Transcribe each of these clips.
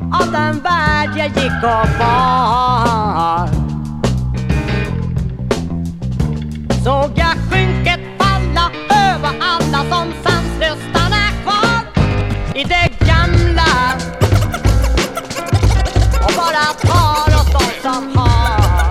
av den värld jag gick och var. Såg jag skynket falla över alla som sanslöst stannar kvar i det gamla och bara tar åt de som har.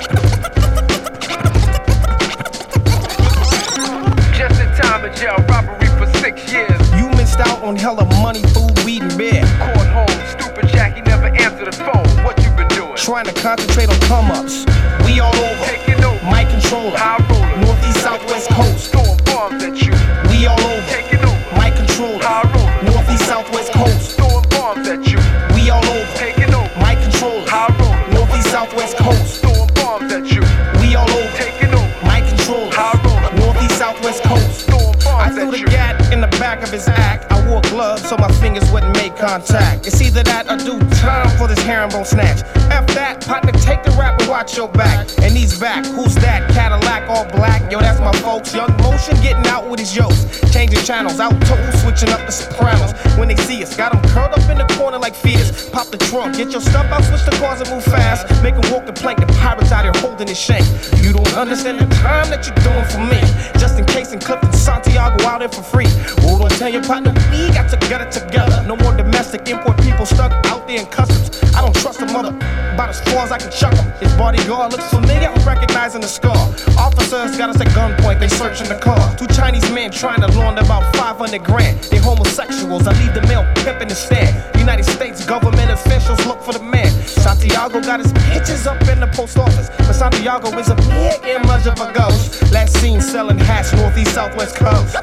Just in time in jail, robbery for 6 years. You missed out on hella money, food, weed, and beer. Court home, stupid Jackie never answered the phone. What you been doing? Trying to concentrate on come-ups. We all over. Taking over. My controller. High roller. Northeast, Southwest Coast. Throwing bombs at you. We all over. Taking over. My controller. High roller. Northeast, Southwest Coast. Throwing bombs at you. We all over. Taking over. My controller. High roller. Northeast, Southwest Coast. Throwing bombs at you. We all over. Taking over. My controller. High roller. Northeast, Southwest Coast. Throwing I bombs threw at the you. gat in the back of his act. I wore gloves so my fingers wouldn't make contact. It's either that or do time for this herringbone snatch. F that, partner, take the rap and watch your back. And he's back, who's that? Cadillac all black, yo, that's my folks. Young Motion getting out with his yokes. Changing channels, out toes, switching up the sopranos. When they see us, got them curled up in the corner like fears. Pop the trunk, get your stuff out, switch the cars and move fast. Make them walk the plank, the pirates out here holding his shank. You don't understand the time that you're doing for me. Just in case in Clifton, Santiago out there for free. Oh, don't tell your partner, we got to get it together. No more domestic import people stuck out there in customs. I don't trust a mother, about as far as I can chuck him. His bodyguard looks familiar, I'm recognizing the scar. Officers got us at gunpoint, they searching the car. 2 Chinese men trying to launder about 500 grand. They homosexuals, I leave the male pimp in the stand. United States government officials look for the man. Santiago got his pictures up in the post office, but Santiago is a mere image of a ghost. Last seen selling hats, Northeast, Southwest Coast.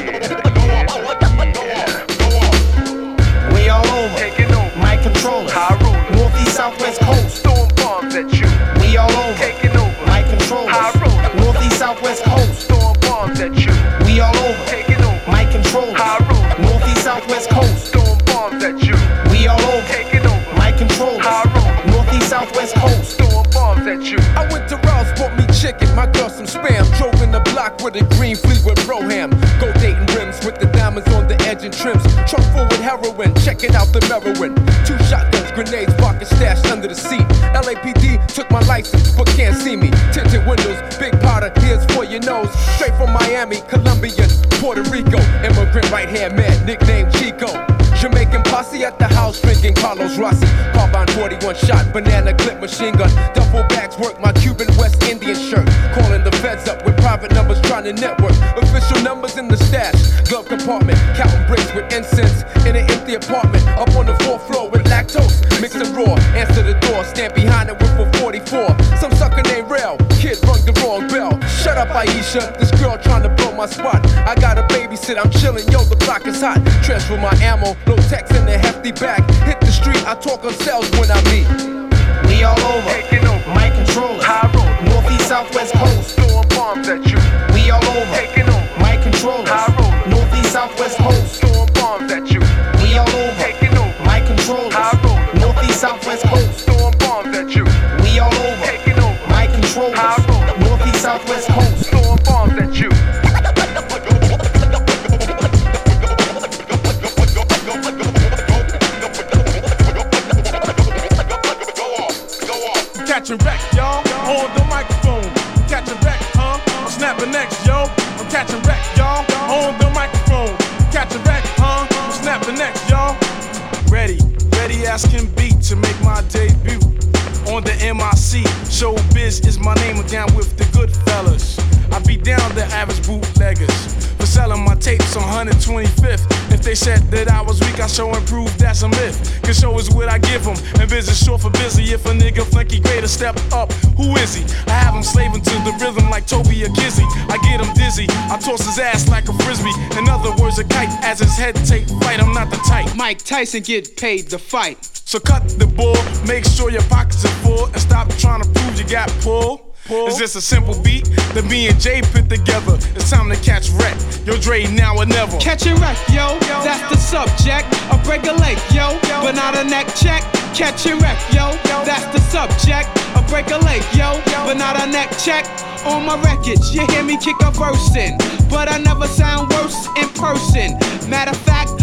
We all over. Taking over. My controller. High roller. Northeast, Southwest Coast. Throwing bombs at you. We all over. Taking over. My controller. High roller. Northeast, Southwest Coast. Throwing bombs at you. We all over. Taking over. My controller. High roller. Northeast, Southwest Coast. Throwing bombs at you. We all over. Taking over. My controller. High roller. Northeast, Southwest Coast. Throwing bombs at you. I went to Ralph's, bought me chicken, my girl some spam. Drove in the block with a green Fleetwood Brougham. Go dating rims with the diamonds on the edge and trims. Truck full with heroin, checking out the Merowin. 2 shotguns, grenades, pocket stashed under the seat. LAPD took my license, but can't see me. Tinted windows, big powder, here's for your nose. Straight from Miami, Colombian, Puerto Rico. Immigrant right hand man, nicknamed Chico. Jamaican posse at the house drinking Carlos Rossi. Carbine 41 shot, banana clip machine gun. Duffel bags work my Cuban West Indian shirt. Calling the feds up with private numbers trying to network. Official numbers in the stash. Glove compartment, counting bricks with incense. In an empty apartment, up on the 4th floor with lactose. Mix and raw, answer the door, stand behind it with a 44. Some sucker named Rail, kid rung the wrong bell. Shut up Aisha, this girl trying to blow my spot. I gotta babysit, I'm chilling, yo the block is hot. Transfer my ammo, no text in the hefty bag. Hit the street, I talk on sales when I meet. We all over. Taking over. My controller. High roller. Northeast, Southwest Coast. Throwing bombs at you. We all over. Taking over. My controller. High roller. Northeast, Southwest Coast. Throwing bombs at you. We all over. Taking over. My controller. High roller. Northeast, Southwest Coast. Throwing bombs at you. We all over. Taking over. My controller. High roller. Northeast, Southwest Coast. Throwing bombs at you. Catch a wreck, y'all, on the microphone. Catch a wreck, huh? I'm snapping next, yo. I'm catching wreck, y'all, on the microphone. Catch a wreck, huh? I'm snapping next, y'all. Ready as can be to make my debut on the MIC. Showbiz is my name, I'm down with the good fellas. I be down the average bootleggers for selling my tapes on 125th. If they said that I was weak, I show and prove that's a myth. Cause show is what I give them, and biz is short for busy. If a nigga flanky greater step up, who is he? I have him slaving to the rhythm like Toby or Kizzy. I get him dizzy, I toss his ass like a frisbee. In other words, a kite as his head take flight. I'm not the type Mike Tyson get paid to fight. So cut the bull, make sure your pockets are full, and stop trying to prove you got pull. It's just a simple beat that me and Jay put together. It's time to catch wreck. Yo, Dre, now or never. Catch a wreck, yo. That's the subject. A break a leg, yo. But not a neck check. Catch a wreck, yo. That's the subject. A break a leg, yo. But not a neck check. On my records, you hear me kick a verse in, but I never sound worse in person. Matter of fact,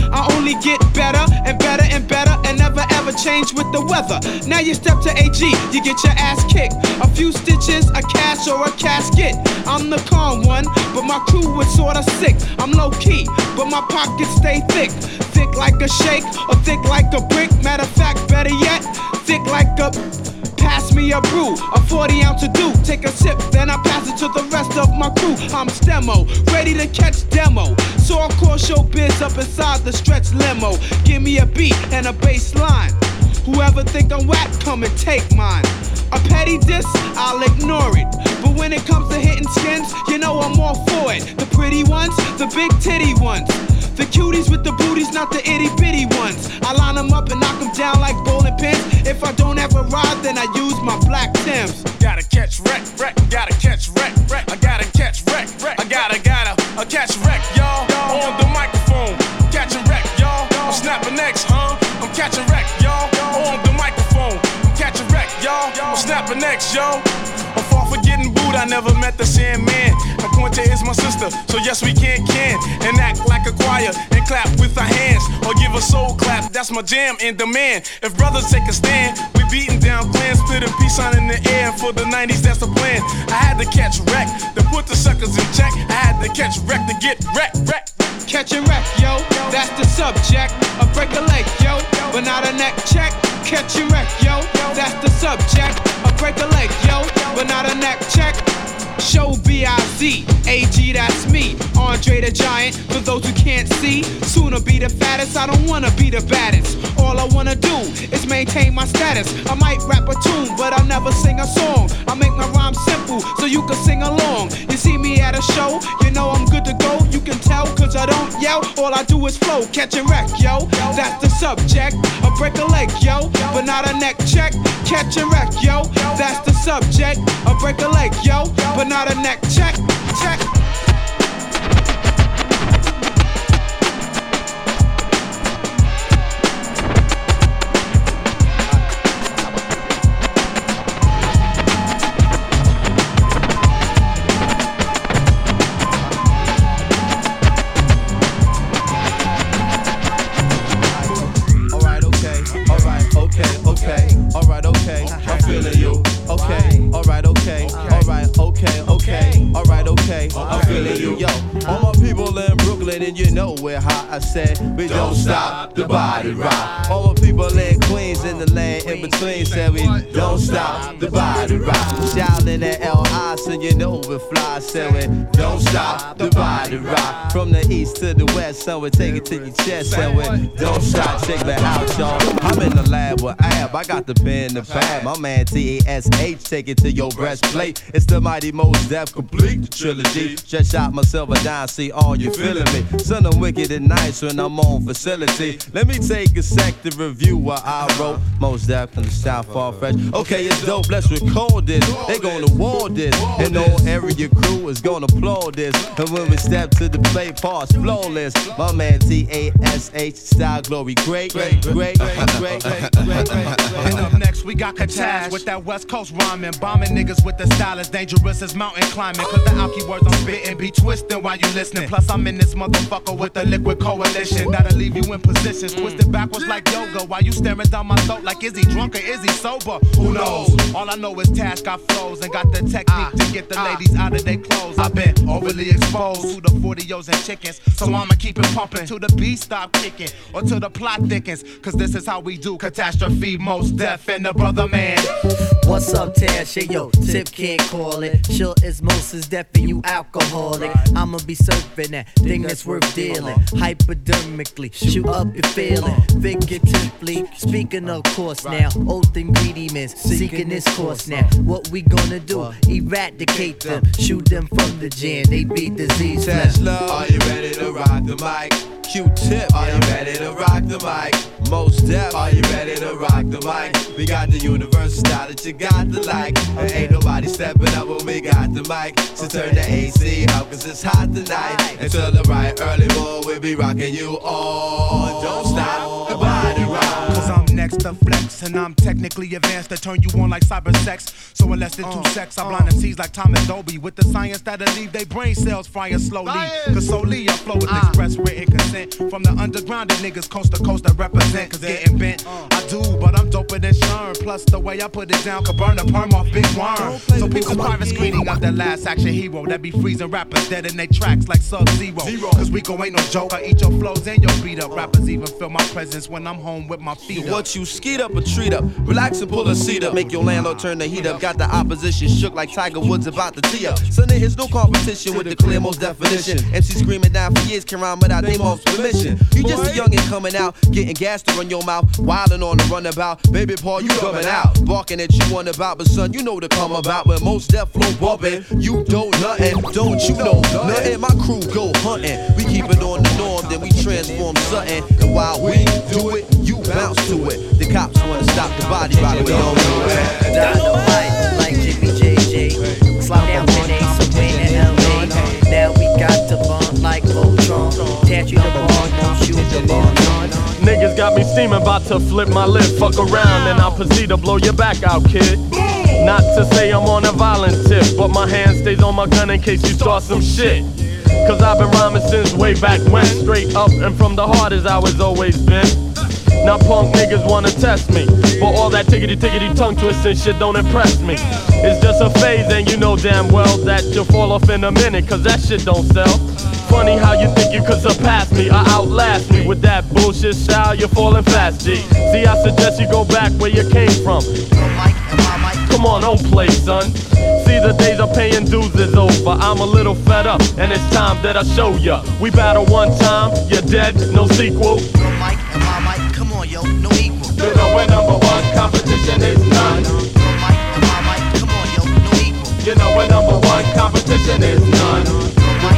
I only get better and better and better and never ever change with the weather. Now you step to AG, you get your ass kicked. A few stitches, a cast or a casket. I'm the calm one, but my crew was sorta sick. I'm low key, but my pockets stay thick. Thick like a shake or thick like a brick. Matter of fact, better yet, thick like a... Pass me a brew, a 40-ounce to do. Take a sip, then I pass it to the rest of my crew. I'm Stemo, ready to catch demo. So of course show biz up inside the stretch limo. Give me a beat and a bass line. Whoever think I'm whack, come and take mine. A petty diss, I'll ignore it. But when it comes to hitting skins, you know I'm all for it. The pretty ones, the big titty ones. The cuties with the booties, not the itty bitty ones. I line them up and knock them down like bowling pins. If I don't have a ride, then I use my black Timbs. Gotta catch wreck, gotta catch wreck, I gotta catch wreck, I gotta catch wreck, y'all. On the microphone, catching wreck, y'all. I'm snapping next, huh? I'm catching wreck, y'all. On the microphone, I'm catching wreck, y'all. I'm snapping next, y'all. I'm far from getting booed, I never met the Sandman. Quinta is my sister, so yes we can and act like a choir and clap with our hands or give a soul clap. That's my jam in demand. If brothers take a stand, we beating down clans, spitting peace sign in the air. For the 90s, that's the plan. I had to catch wreck to put the suckers in check. I had to catch wreck to get wreck. Catching wreck, yo, that's the subject. A break a leg, yo, but not a neck check. Catching wreck, yo, that's the subject. A break a leg, yo, but not a neck check. Show B.I.Z. A.G. that's me. Andre the Giant, for those who can't see. Sooner be the fattest, I don't wanna be the baddest. All I wanna do is maintain my status. I might rap a tune, but I'll never sing a song. I make my rhyme simple, so you can sing along. You see me at a show, you know I'm good to go. You can tell, cause I don't yell. All I do is flow, catching wreck, yo. That's the subject. I break a leg, yo, but not a neck check. Catching wreck, yo. That's the subject. I break a leg, yo, but not a neck check. I said we don't stop the body rock. All the people in Queens in the land in between said we don't stop the body rock. Shouting at L.I. so you know we fly. Said we don't stop the body rock. From the east to the west, so we take it to your chest. Said we don't stop, check that out, y'all. I'm in the lab with Ab, I got the pen, the pad. My man T.A.S.H. take it to your breastplate. It's the mighty Mos Def complete the trilogy. Stretch out my silver dime, see all you feeling me. Son, I'm wicked and nice when I'm on facility. Let me take a sec to review what I wrote. Mos Def in the South Far Fresh. Okay, it's dope, let's record this. They gonna war this, and all area crew is gonna applaud this. And when we step to the plate, parts flawless. My man T.A.S.H. style glory, great. And up next we got Kataz with that West Coast rhyming, bombing niggas with the style as dangerous as mountain climbing. Cause the alky words I'm spitting be twisting while you listening. Plus I'm in this motherfucker with the liquid coalition that'll leave you in positions twisted backwards like yoga while you staring down my throat like is he drunk or is he sober? Who knows? All I know is Taz got flows and got the technique to get the ladies out of their clothes. I've been overly exposed to the 40-os and chickens, so I'ma keep it pumping till the beat stop kicking or till the plot thickens. Cause this is how we do catastrophe, Mos Def and the brother man. What's up, Tash? Hey, yo, Tip can't call it. Sure as Mos Def and you alcoholic. I'ma be serving that thing that's worth dealing. Hypodermically, shoot up your feeling. Figuratively, speaking of course now. Oath ingredients, seeking this course now. What we gonna do? Eradicate them, shoot them from the jam. They be disease. Tesla, are you ready to rock the mic? Q-Tip, are you ready to rock the mic? Mos Def, are you ready to rock the mic? We got the universal style that you got to like. And ain't nobody stepping up when we got the mic. So turn the AC up cause it's hot tonight. Until the right early morning we'll be rocking you all. Don't stop the body rock. Cause I'm next to flex, and I'm technically advanced to turn you on like cyber sex. So in less than 2 secs, I blind MCs like Thomas Dolby with the science that'll leave they brain cells frying slowly. Cause solely I flow with express written consent from the underground and niggas coast to coast that represent. Cause getting bent, I do, but I'm doper than Sherm. Plus the way I put it down could burn the perm off Big Worm. So peep the private screening of the last action hero that be freezing rappers dead in they tracks like Sub-Zero. Cause Rico ain't no joke, I eat your flows and your beat up. Rappers even feel my presence when I'm home with my feet up. What you skeet up or treat up, relax and pull a seat up. Make your landlord turn the heat up. Got the opposition shook like Tiger Woods about to tee up. Son, there is no competition with the clear most definition. MC screaming down for years can rhyme without they mom's permission. You just a youngin' coming out, getting gas to run your mouth, wildin' on the runabout. Baby Paul, you coming out, barking at you on about, but son, you know to come about. When most death flow bumpin', you don't nothing, don't you know nothing? My crew go hunting, we keep it on the norm, then we transform something. And while we do it, you bounce to it. The cops wanna stop the body by the way on it. Dynamite like Jimmy JJ, slide down grenades somewhere in LA. Now we got the bond like Voltron, tattoo the bond, don't shoot the bond on. Niggas got me steaming, about to flip my lip. Fuck around and I'll proceed to blow your back out, kid. Not to say I'm on a violent tip, but my hand stays on my gun in case you start some shit. Cause I've been rhyming since way back when, straight up and from the heart as I was always been. Now punk niggas wanna test me, but all that tickety tongue twisting shit don't impress me. It's just a phase and you know damn well that you'll fall off in a minute, cause that shit don't sell. Funny how you think you could surpass me or outlast me. With that bullshit style, you're falling fast, G. See, I suggest you go back where you came from. Come on, don't play, son. See, the days of paying dues is over. I'm a little fed up, and it's time that I show ya. We battle one time, you're dead, no sequel. Come on, yo, no equal. You know we're number one, competition is none. Come on, yo, no equal. You know we're number one, competition is none.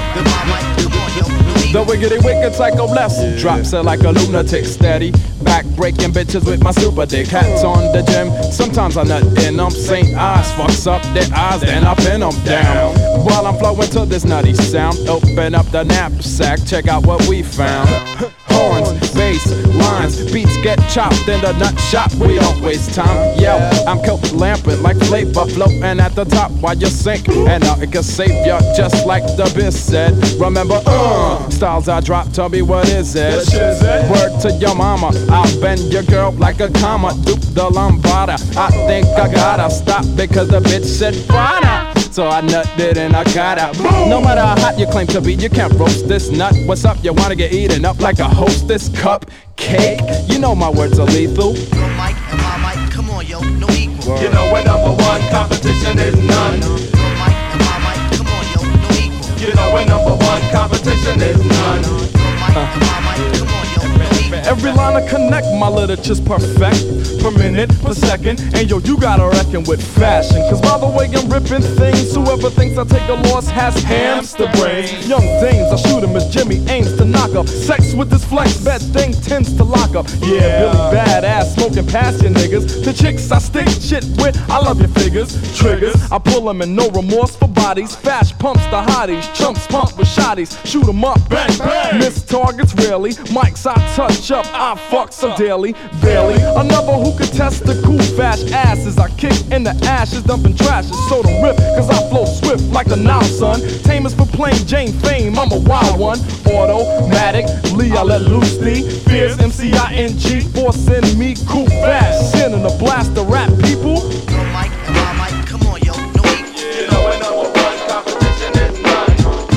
The wiggity wicked psycho bless drops her like a lunatic, steady back breaking bitches with my super dick. Hats on the gym, sometimes I nut in them. St. Eyes fucks up their eyes, then I pin them down. While I'm flowing to this nutty sound, open up the knapsack, check out what we found. Horns, bass, lines, beats get chopped in the nut shop. We don't waste time. Yo, I'm coke lamping like Flavor floating at the top while you sink, and it can save ya just like the biz said. Remember, styles I drop, tell me what is it? Word to your mama, I'll bend your girl like a comma. Duke the lambada, I think I gotta stop because the bitch said Friday. So I nutted and I got out. No matter how hot you claim to be, you can't roast this nut. What's up? You wanna get eaten up like a hostess cupcake? You know my words are lethal. Come on, yo, no equal. You know we're number one, competition is none. Come on, yo, no equal. You know we're number one, competition is none. Come on, yo, no equal. Every line I connect, my literature's perfect. Per minute, per second, and yo, you gotta reckon with fashion. Cause by the way I'm ripping things, whoever thinks I take a loss has hamster brains. Young dames, I shoot him as Jimmy aims to knock up. Sex with this flex, bad thing tends to lock up. Yeah, Billy badass, smoking past your niggas. The chicks I stick shit with, I love your figures. Triggers, I pull them in no remorse for bodies. Fash pumps the hotties, chumps pump with shotties. Shoot them up, bang, bang. Miss targets rarely, mics I touch up, I fuck some daily. Barely, another who could test the cool fash asses. I kick in the ashes, dumping trashes. So don't rip, cause I flow swift like the Nile, son. Tamers for plain Jane fame, I'm a wild one. Automatic, Lee, I let loose the fierce MCING, forcing me cool fast. Sending a blast to rap people. Come on, yo, no equal. You know we're number one, competition is none.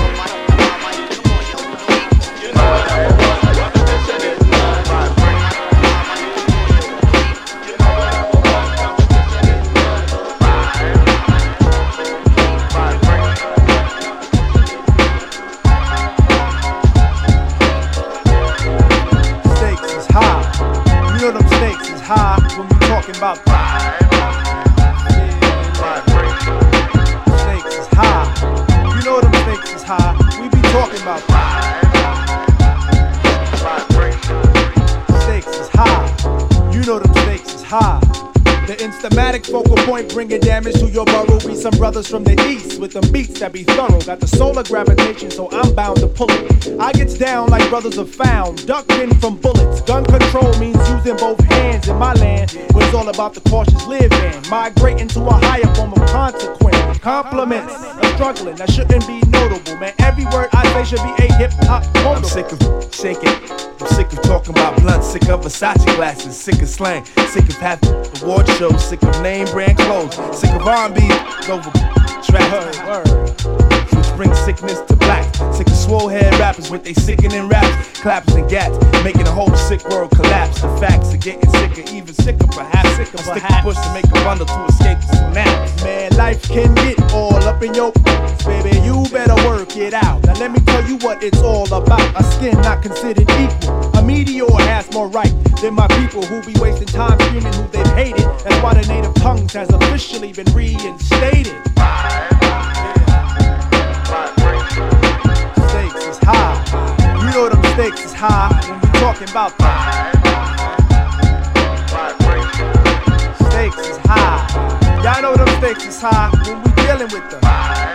You know we're number one, competition is none. You know we're number one, competition is Stakes is high. You know them stakes is high when we talking about stakes is high. You know them stakes is high. We be talking about stakes is high. You know them stakes is high. The Instamatic focal point bringing damage to your burrow. Be some brothers from the east with them beats that be thorough. Got the solar gravitation, so I'm bound to pull it. I gets down like brothers are found, ducking from bullets. Gun control means using both hands in my land, where it's all about the cautious living. Migrating to a higher form of consequence. Compliments of struggling that shouldn't be notable, man. Every word I say should be a hip-hop quotable. I'm sick of shaking, I'm sick of talking about blunts, sick of Versace glasses, sick of slang, sick of having award shows, sick of name brand clothes, sick of R&B over trap. From spring sickness to black, sick of swole head rappers with they sickening raps, claps and gats, making the whole sick world collapse. The facts are getting sicker, even sicker perhaps. Sick of push to make a bundle to escape the snaps. Man, life can get all up in your baby, you better work it out. Now let me tell you what it's all about. A skin not considered equal. A meteor has more right than my people who be wasting time screaming who they've hated. That's why the native tongues has officially been reinstated. Stakes is high. You know them stakes is high when we talking about that. Stakes is high. Y'all know them stakes is high when we dealing with them.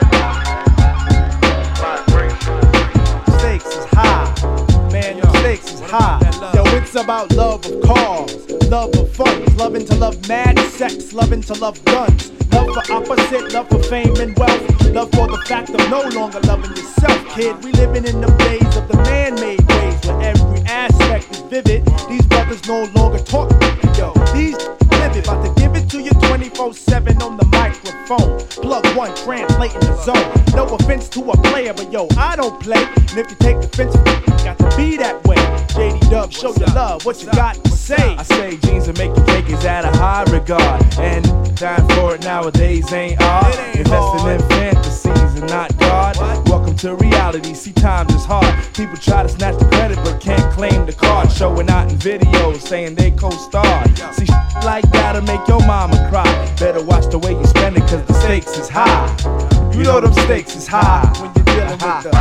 Stakes is high. Man, your stakes is high. Yo, it's about love of cars, love of funds, loving to love mad sex, loving to love guns. Love for opposite, love for fame and wealth. Love for the fact of no longer loving yourself, kid. We living in the days of the man-made ways where every aspect is vivid. These brothers no longer talk. Yo, these live it. About to give it to you 24/7 on the microphone. Plug one, translating the zone. No offense to a player, but yo, I don't play. And if you take offense, got to be that way. JD Dub, show your love. What you got to say? I say jeans and making cake is at a high regard, and dying for it nowadays ain't odd. Investing in fantasies and not God. Welcome to reality. See, times is hard. People try to snatch the credit but can't claim the card. Showing out in videos saying they co-starred. See, like that'll make your mama cry. Better watch the way you spend it, cause the stakes is high. You know them stakes is high when you're dealing with the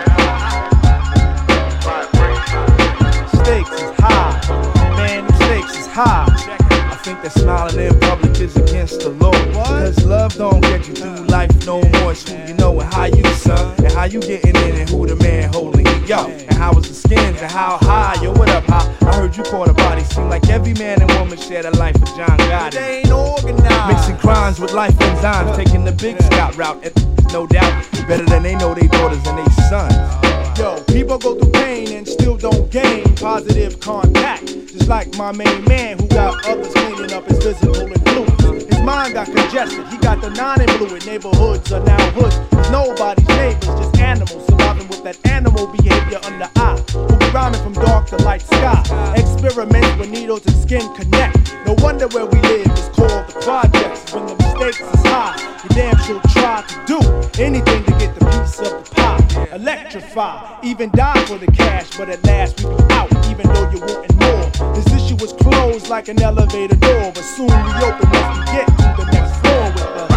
stakes is high. Man, the stakes is high. I think that smiling in public is against the law. Cause love don't get you through life no more. It's who you know and how you son, and how you getting in and who the man holding you. Yo, and how was the skins and how high. Yo, what up, how? I heard you caught a body. Seem like every man and woman share the life of John Gotti. They ain't organized. Mixing crimes with life enzymes, taking the big scout route. And no doubt, better than they know their daughters and their sons. Yo, people go through pain and still don't gain positive contact. Just like my main man who got others cleaning up his physical influence. His mind got congested, he got the non-influent. Neighborhoods are now hoods. There's nobody's neighbors, just animals surviving with that animal behavior under eye. Who be rhyming from dark to light sky. Experiments where needles and skin connect. No wonder where we live is called the projects. When the mistakes is high, you damn sure try to do anything to get the piece of the pie. Electrify, even die for the cash, but at last we be out, even though you wanting more. This issue was closed like an elevator door, but soon we open as we get to the next floor with the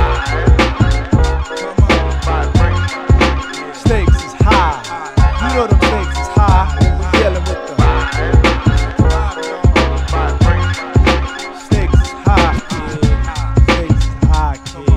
stakes is high. You know the stakes is high when we're dealing with the stakes is high, kid. Stakes is high, kid.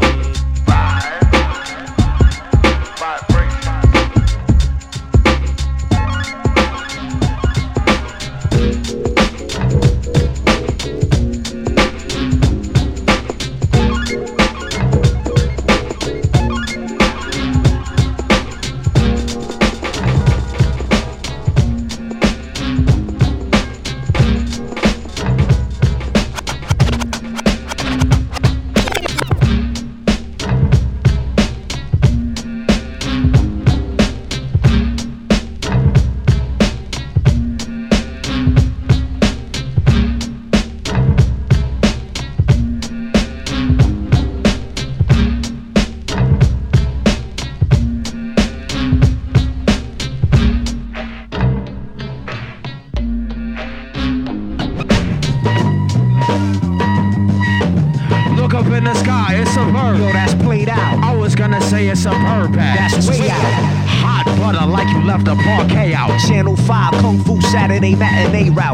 It's a bird bag. That's way out. Hot butter like you left a parquet out. Channel 5 Kung Fu Saturday matinee route.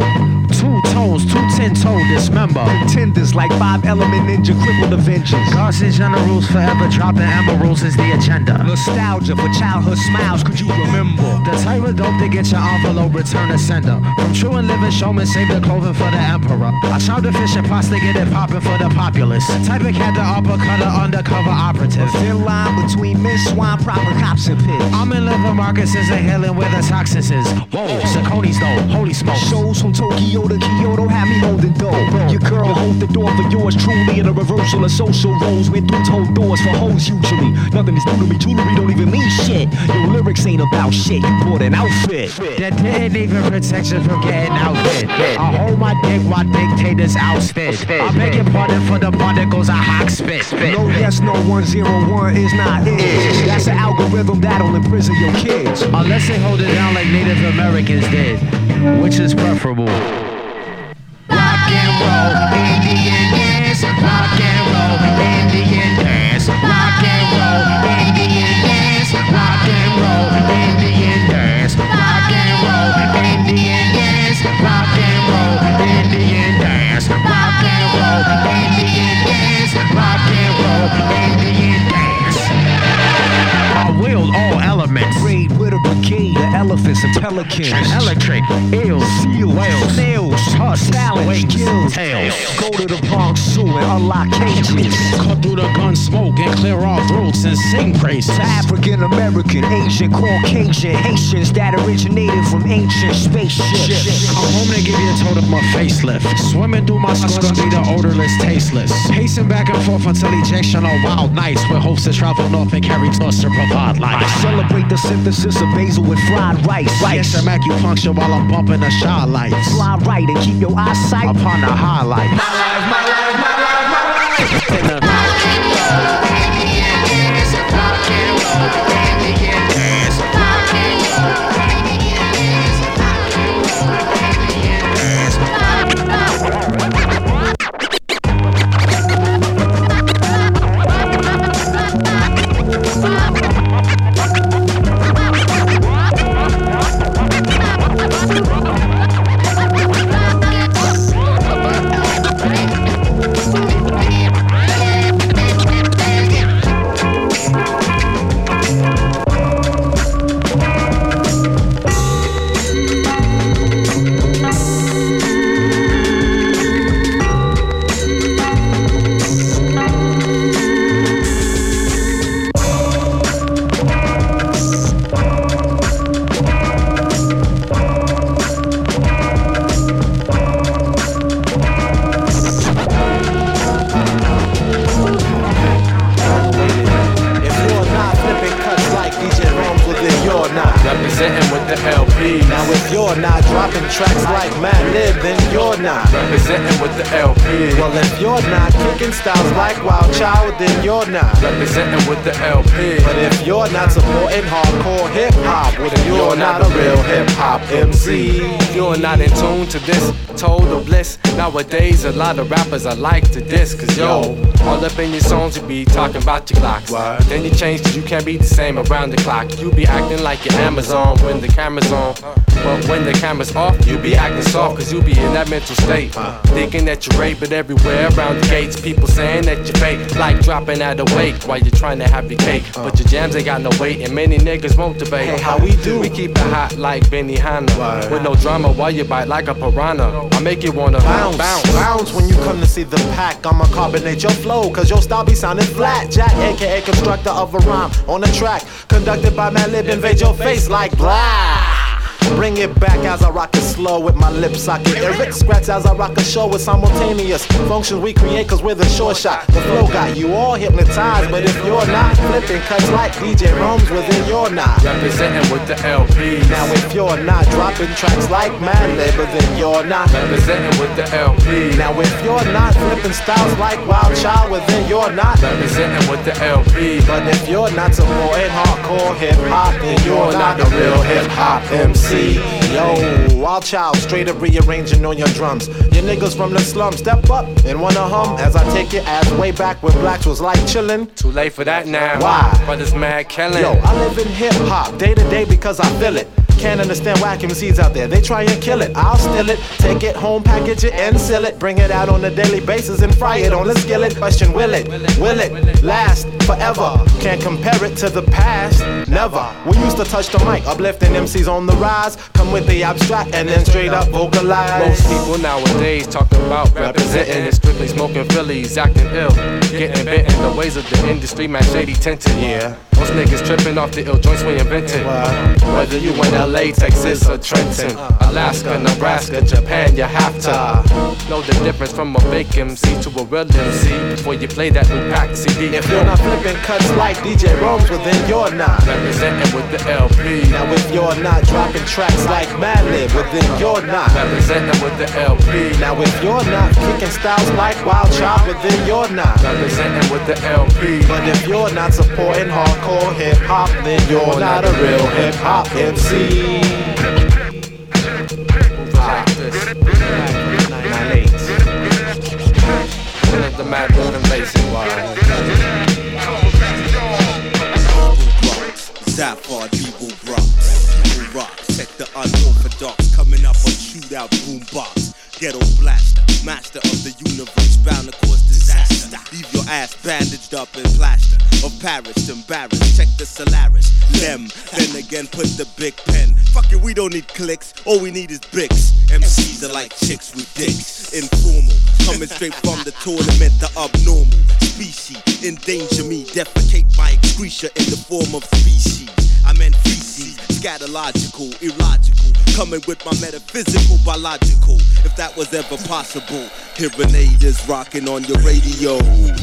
Two tones, two 10-toe dismember. Contenders like 5-element ninja crippled Avengers. Gods and generals forever dropping emeralds is the agenda. Nostalgia for childhood smiles, could you remember? The type of dope to get your envelope, return a sender. From true and living showmen, save the clothing for the emperor. I chop the fish and pasta, get it poppin' for the populace. Type of cat, the uppercut, undercover operative. A thin line between Miss Swan, proper cops and pigs. I'm in liver markets and healing where the toxins is. Whoa, Saucony's though, holy smoke. Shows from Tokyo to Kyoto have me holding dough. Your girl hold the door for yours truly in a reversal of social roles. Went through told doors for hoes usually. Nothing is new to me, jewelry don't even mean shit. Your lyrics ain't about shit, you bought an outfit that didn't even protect you from getting outfit. I hold my dick while dictators outspit. I beg your pardon for the particles I hawk spit. No yes, no 101 is not it. That's an algorithm that'll imprison your kids. Unless they hold it down like Native Americans did, which is preferable. Rock and roll, Indian dance. Rock and roll, Indian dance. Rock and roll, Indian dance. Rock and roll, Indian dance. Rock and roll, Indian dance. Rock and roll, Indian dance. Rock and roll, Indian dance. Rock and roll, Indian dance. I wield all elements. Raid with a brigade, the elephants and pelicans. Electric, eels, seals, whales, snails, tusks, talent, wings, skills, tails. Go to the Bronx Zoo and unlock cages. Cut through the gun smoke and clear our throats and sing praises. To African American, Asian, Caucasian, Haitians that originated from ancient spaceships. I'm home to give you a totem of facelift. Swimming through my skull be the odorless, tasteless. Pacing back and forth until ejection on wild nights with hopes to travel north and carry toss to provide life. I celebrate the synthesis of basil with fried rice. Yes, some acupuncture while I'm bumping the shot lights. Fly right and keep your eyesight upon the highlight. My life, my life, my life, my life. In the rock and roll, Indian dance. Rock and roll, Indian dance. Rock and roll, Indian dance. Rock and roll, Indian dance. Representing with the LP. Now if you're not dropping tracks like Madlib, then you're not representing with the LP. Well, if you're not kicking styles like Wild Child, then you're not representing with the LP. But if you're not supporting hardcore hip hop, well, then you're not a real hip hop MC. You're not in tune to this total bliss. Nowadays, a lot of rappers I like to diss. Cause yo, all up in your songs, you be talking about your clocks. But then you change cause you can't be the same around the clock. You be acting like you're Amazon when the camera's on. But when the camera's off, you be acting soft cause you be in that mental state. Thinking that you're raped, but everywhere around the gates, people saying that you're fake. Like dropping out of weight while you're trying to have your cake. But your jams ain't got no weight and many niggas won't debate. Hey, how we do? We keep it hot like Benihana. With no drama while you bite like a piranha. I make you wanna bounce when you come to see the pack. I'ma carbonate your flow cause your style be sounding flat. Jack, aka constructor of a rhyme on the track. Conducted by Madlib, invade your face like blah. Bring it back as I rock it slow with my lip socket. Eric scratch as I rock a show with simultaneous functions we create cause we're the short shot. The flow got you all hypnotized, but if you're not flipping cuts like DJ Rome's, well then you're not representing with the LP. Now if you're not dropping tracks like Madlib, then you're not representing with the LP. Now if you're not flipping styles like Wild Child, well then you're not representing with the LP. But if you're not supporting hardcore hip hop, then you're not a real hip hop MC. Yo, Wild Child, straight up rearranging on your drums. Your niggas from the slum, step up and wanna hum as I take your ass way back when blacks was like chillin'. Too late for that now. Why? Brothers mad killing. Yo, I live in hip hop day to day because I feel it. Can't understand whack MCs out there. They try and kill it. I'll steal it, take it home, package it and seal it. Bring it out on a daily basis and fry it on the skillet. Question, will it last forever? Can't compare it to the past, never. We used to touch the mic, uplifting MCs on the rise. Come with the abstract and then straight up vocalize. Most people nowadays talking about representing, strictly smoking Phillies, acting ill, getting bitten. The ways of the industry, man, shady tinted. Yeah. Most niggas tripping off the ill joints we invented. Whether you in LA, Texas, or Trenton, Alaska, Nebraska, Japan, you have to know the difference from a fake MC to a real MC before you play that new pack CD. If you're not flipping cuts like DJ Rome's, well then you're not representing with the LP. Now if you're not dropping tracks like Madlib, well then you're not representing with the LP. Now if you're not kicking styles like Wild Child, well then you're not representing with the LP. But if you're not supporting hardcore hip hop, then you're not a real hip hop MC. The mad and basic wise. Zaphod, Debo Bronx, People Rock, check the unorthodox, coming up on shootout boombox, ghetto blaster, master of the universe, bound to cause disaster. Leave your ass bandaged up in plaster of Paris, embarrassed. Check the Solaris, them. Then again, put the big pen. Fuck it, we don't need clicks, all we need is Bix. MCs are like chicks with dicks, informal, coming straight from the tournament, the abnormal species. Endanger me, defecate my excretia in the form of species. I meant feces, scatological, illogical, coming with my metaphysical, biological. If that was ever possible, Hearing is rocking on your radio.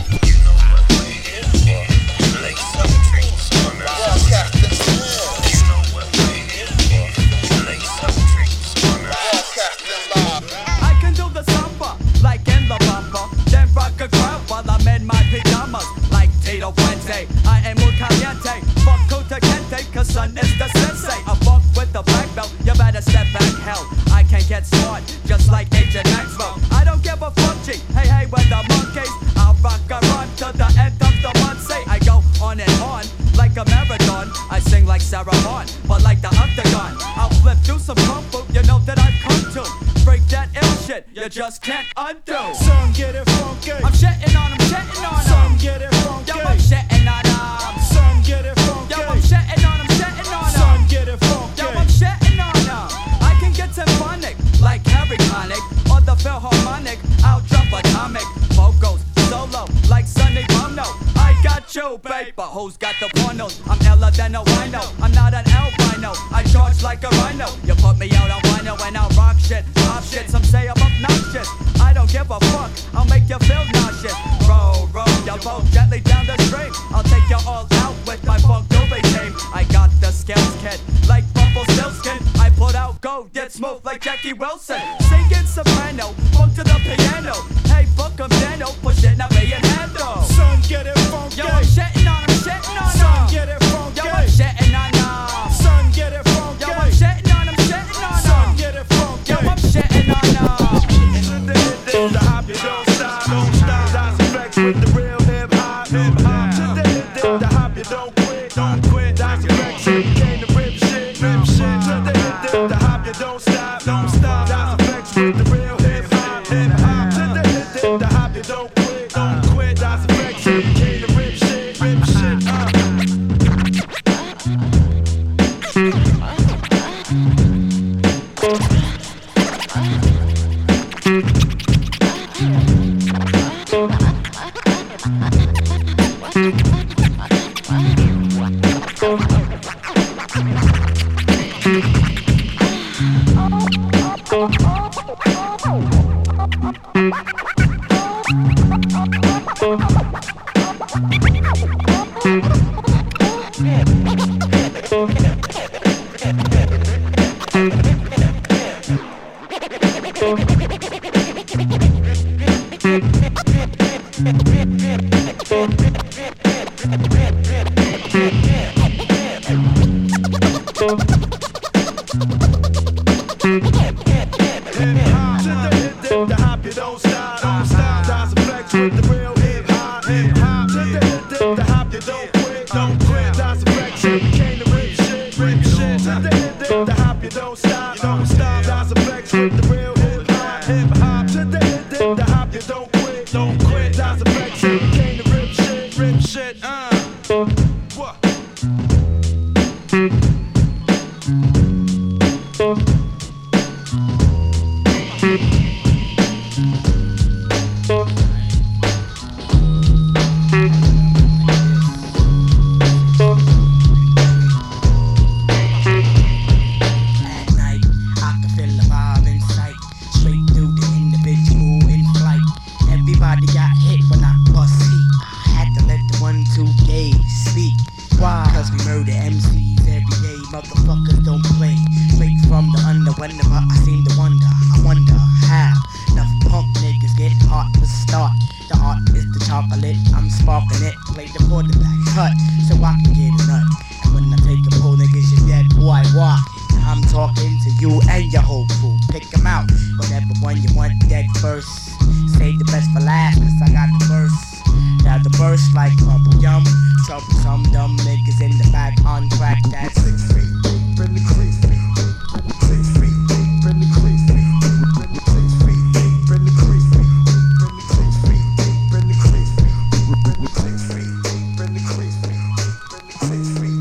I can do the samba like in the bumper, then rock a crowd while I'm in my pajamas like Tito Puente. I am muy caliente, fuck Kota Kente, cause son is the sensei. I fuck with the black belt, you better step back, hell. I can get smart, just like Agent Maxwell. I don't give a fuck, G, hey, with the monkeys. I'll rock a run to the end of the month, say I go on and on, like a marathon. I sing like Sarah Vaughan, but like the octagon. I'll flip through some kung fu, you know that I've come to break that ill shit, you just can't undo. Some get it funky. I'm shitting on them, shitting on them. Some get it funky. Yo, I'm shitting on them. Some get it funky. Yo, I'm shitting on them, shitting on them. Some get it funky. Yo, I'm shitting on them. I can get symphonic, like Harry Connick, or the Philharmonic. I'll drop atomic vocals, solo, like Sonny Bono. I got you, babe, but who's got the pornos? I'm iller than a wino, I'm not an albino. I charge like a rhino. You put me out on vinyl and I'll rock shit, pop shit. Some say I'm obnoxious, I don't give a fuck, I'll make you feel nauseous. Roll, your boat gently down the stream. I'll take you all out with my funk Dove team. I got the skills, kid, like Bumble Stillskin. I put out gold, get smooth like Jackie Wilson. Singing soprano, funk to the piano. Hey, fuck 'em, Dano, push it, not me and handle. Some get it funky. Yo, I'm shitting on 'em, shitting on 'em. Some get it funky. Yo, I'm shitting on 'em. Some get it funky. Yo, I'm shitting on 'em, shitting on 'em. Some get it funky. Yo, I'm shitting on 'em. The hop, you don't stop, don't stop. That's a flex with the real hip hop, hip hop. The hop, you don't quit, don't quit. That's a flex, you came to rip shit, rip shit. The hop, you don't stop, don't stop. That's a flex with the real hip hop, hip hop. The hop, you don't quit, don't quit. That's a flex, you came to rip shit, rip shit. The hop, you don't stop, don't stop. That's a flex with the real hip hop, hip hop. The hop, you don't quit, don't quit. That's a flex, you came to rip shit, rip shit. The hop. chocolate, I'm sparking it. Play the quarterback, cut, so I can get a nut. And when I take a pull, niggas, you're dead, boy, walk. I'm talking to you and your whole crew. Pick them out, whatever one you want dead first. Save the best for last, cause I got the verse. Now the verse like bubble yum. Trouble some dumb niggas in the back on track. That's 6 feet deep in the creek. 6 feet deep in the creek. 6 feet deep in the creek. 6 feet deep in the creek. 6 feet deep in the creek. 6 feet deep in the creek.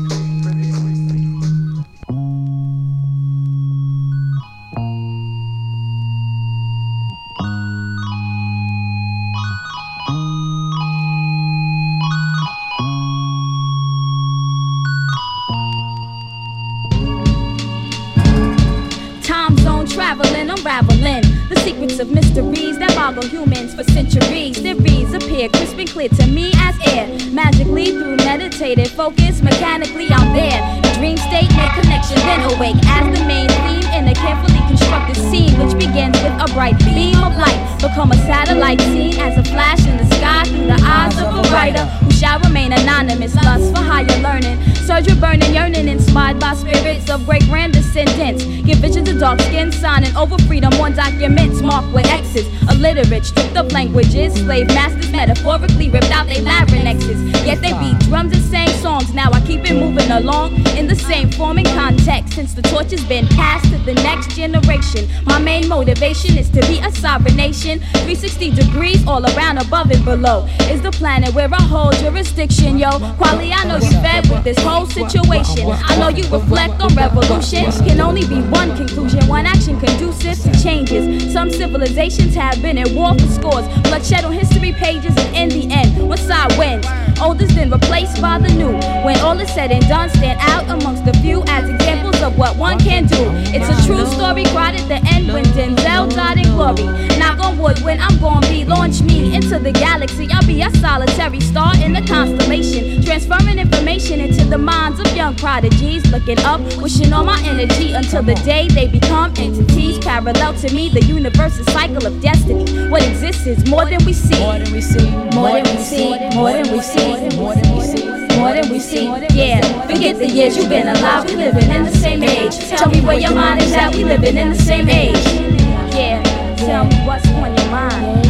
Traveling, unraveling the secrets of mysteries that boggle humans for centuries. Theories appear crisp and clear to me as air. Magically through meditative focus, mechanically I'm there. Dream state, make connection, then awake as the main theme in a carefully constructed scene, which begins with a bright beam of light. Become a satellite seen as a flash in the sky through the eyes of a writer who shall remain anonymous. Lust for higher learning, surge with burning, yearning, inspired by spirits of great grand descendants. Give visions of dark skin, signing over freedom on documents marked with X's. Illiterate, stripped of languages, slave masters metaphorically ripped out their larynxes. Yet they beat drums and sang songs. Now I keep it moving along in the same form and context. Since the torch has been passed to the next generation, my main motivation is to be a sovereign nation. 360 degrees all around, above and below is the planet where I hold jurisdiction, yo. Quali, I know you fed with this whole situation. I know you reflect on revolution. Can only be one conclusion, one action conducive to changes. Some civilizations have been at war for scores, bloodshed on history pages, and in the end, one side wins. Old is then replaced by the new. When all is said and done, stand out amongst the few as examples of what one can do. It's a true story, right at the end when Denzel died in glory. Knock on wood when I'm gonna be. Launch me into the galaxy. I'll be a solitary star in the constellation, transferring information into the minds of young prodigies. Looking up, wishing all my energy until the day they become entities parallel to me. The universe's cycle of destiny. What exists is more than we see. More than we see. More than we see. More than we see. More than we see. More than we see. Yeah, forget the years you've been alive. We living in the same age. Tell me where your mind is at. We living in the same age. Yeah, tell me what's on your mind.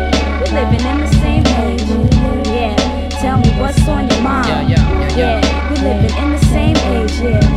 We living in the same age. Yeah, tell me what's on your mind. Yeah, we living in the same age.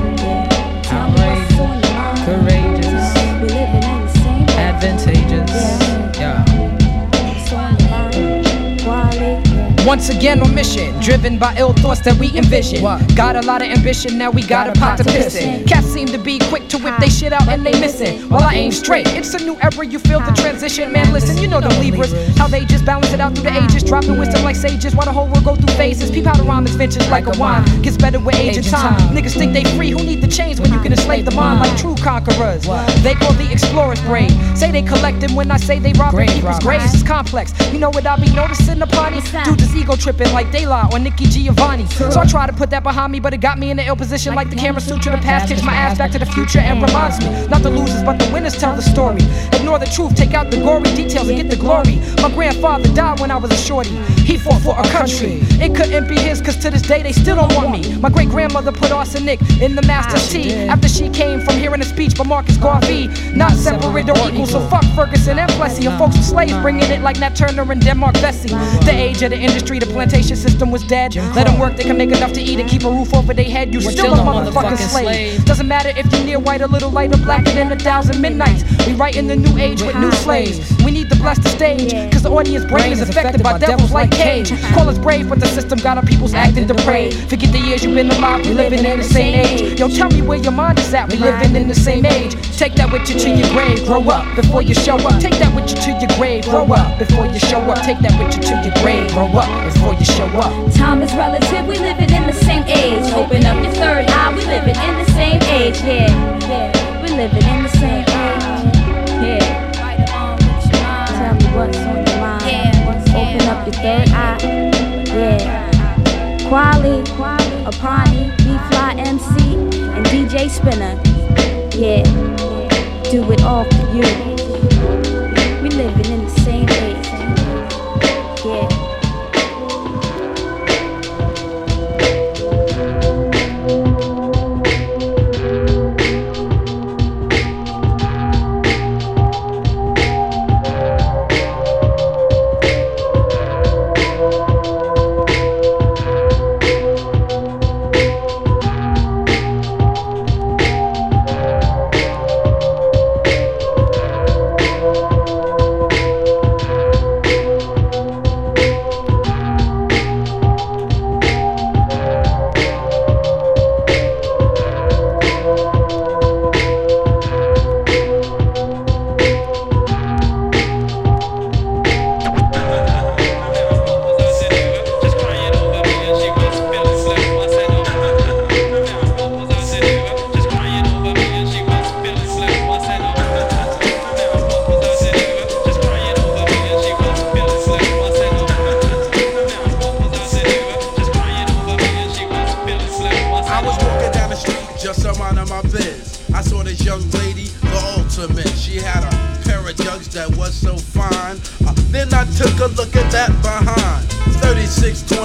Yeah, tell me what's on your mind. Courageous. We living in the same age. Advantageous. Yeah. What's on your mind? Quality. Once again on mission, driven by ill thoughts that we envision. Got a lot of ambition, now we got a pot to piss in. Cats seem to be quick to whip they shit out and they missing. While I aim straight, it's a new era, you feel the transition. Man, listen, you know the Libras, how they just balance it out through the ages. Dropping wisdom like sages, while the whole world go through phases. Peep how the rhyme is vintage like a wine, gets better with age and time. Niggas think they free, who need the chains when you can enslave the mind like true conquerors. They call the explorers brave, say they collect them when I say they rob people's graves. It's complex, you know what I be noticing upon it? Dude, this ego tripping like Daylight or Nikki Giovanni. So I try to put that behind me, but it got me in an ill position like the Kama Sutra. The past kicks my ass back to the future and reminds me, not the losers but the winners tell the story. Ignore the truth, take out the gory details and get the glory. My grandfather died when I was a shorty. He fought for our country. It couldn't be his cause to this day they still don't want me. My great grandmother put arsenic in the master's tea after she came from hearing a speech by Marcus Garvey. Not separate or equal, so fuck Ferguson and Plessy. Your folks were slaves bringing it like Nat Turner and Denmark Vesey. The age of the industry, the plantation system was dead. Let them work, they can make enough to eat and keep a roof over their head. You still a motherfucking slave. Doesn't matter if you're near white or little lighter, blacker than 1,000 midnights. We write in the new age with new slaves. We need to bless the stage, cause the audience brain is affected by devils like Cage. Call us brave, but the system got our people's acting depraved. Forget the years you've been alive, we living in the same age. Yo, tell me where your mind is at, we living in the same age. Take that with you to your grave, grow up before you show up. Take that with you to your grave, grow up before you show up. Take that with you to your grave, grow up before you show up. Time is relative, we living in the same age. Open up your third eye, we living in the same age. Yeah, we living in the same age. Yeah, tell me what's on your mind. Open up your third eye. Yeah, Quali, Apani, B-Fly MC, and DJ Spinner. Yeah, do it all for you. We living in the same age. Yeah.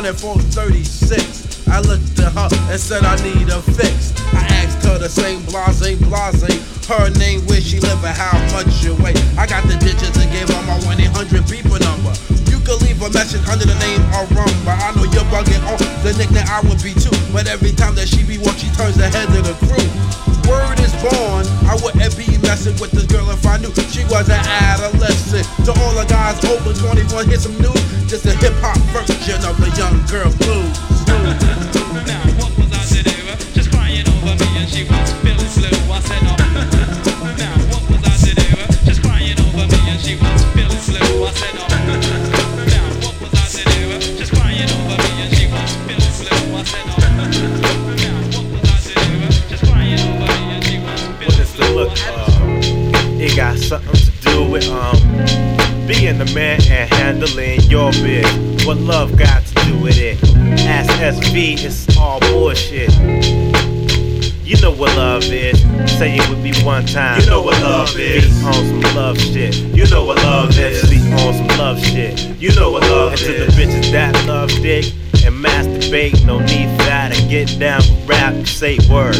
on at 436. I looked at her and said I need a fix. I asked her the same blase. Her name, where she live, and how much you weigh. I got the digits and gave her my 1-800 beeper number. You could leave a message under the name of Rumba. I know you're bugging on the nickname I would be too. But every time that she be walk, she turns the head of the crew. Word is born, I wouldn't be messing with this girl if I knew she was an adolescent. To all the guys over 21, here's some news. Just a hip-hop version of the young girl blues. Now, what was I to do? Just crying over me and she was feeling blue. I said, no. Now, what was I to do? Just crying over me and she was feeling blue. I said, no. Now, what was I to do? Just crying over me and she was feeling blue. I said, no. Now, what was I to do? Just crying over me and she was feeling blue. What is the look? It got something to do with being the man and handling your biz. What love got to do with it? Ask SV, it's all bullshit. You know what love is. Say it with me one time. You know what love is. Sleep on some love shit. You know what love is. Sleep on some love shit. You know what love is. is. And to the bitches that love dick and masturbate, no need for that. And get down with rap and say word.